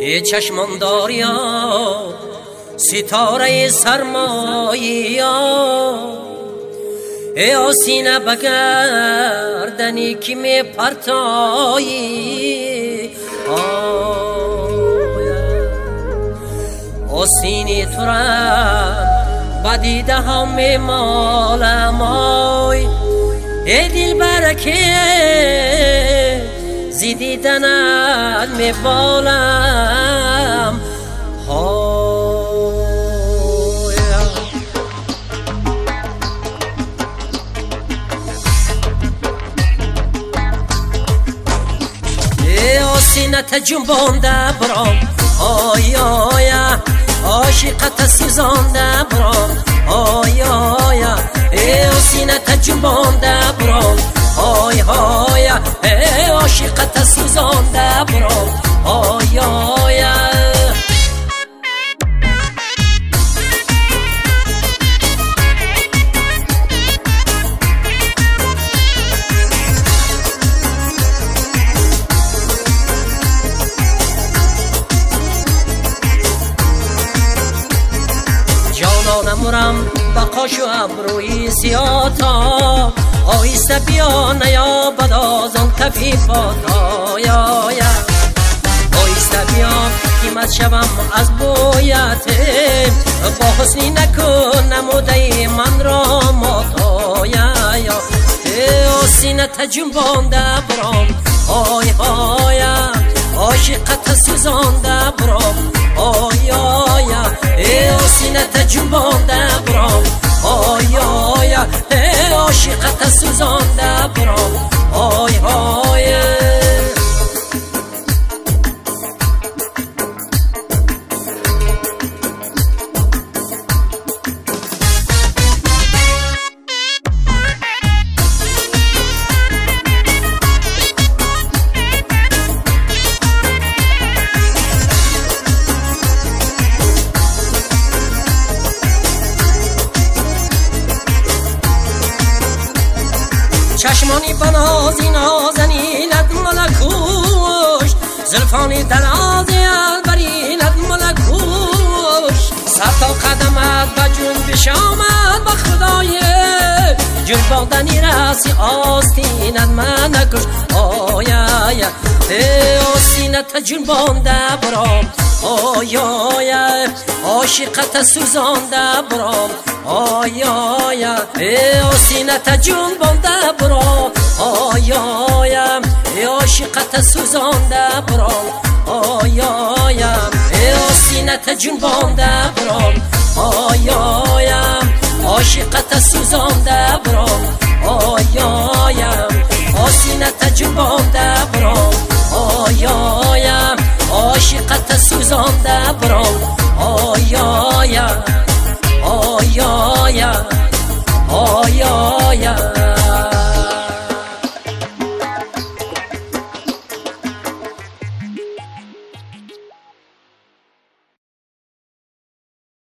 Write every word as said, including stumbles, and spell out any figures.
ای چشمان داریا ستاره سرمایه، ای آسینه بگردنی که می پرتایی، آسینی تو رم بدیده هم می مالم، ای دل برکه زیدیدنت می بالم. آسینت جنبانده برام، آی آی عاشقت سوزانده برام، آی آی ای آسینت جنبانده برام، آی آی ای عاشقت سوزانده برام، آی آی نمورم بقاش و ابروی سیاتا، آیسته بیا نیا بدازان تفیفاتا، یا یا آیسته بیا قیمت شوم از بویت، با حسنی نکن نموده من را ماتا، یا یا ای آسینت جنبانده برام، آی آی عاشقت سوزانده برام، آی آی ای آسینت جنبانده برام، آی آی ای عاشقت سوزانده برام، آی آی چشمانی بنازی نازنینت ملکوش، زلفانی درازی البرینت ملکوش، سر تا قدمت به جنبش آمد به خدای جنباندنی رسی آستینت من نکش، آی آی ای آستینت جنبانده برام، آی آی عاشقت سوزانده برام، آی آی ای آستینت جنبانده برام، آی آی ای عاشقت سوزانده برام، آی آی ای آستینت جنبانده برام، آی آی عاشقت سوزانده برام، آی آی آستینت جنبانده برام، آی آی عاشقت سوزانده برام، آی آی آی آی آی آی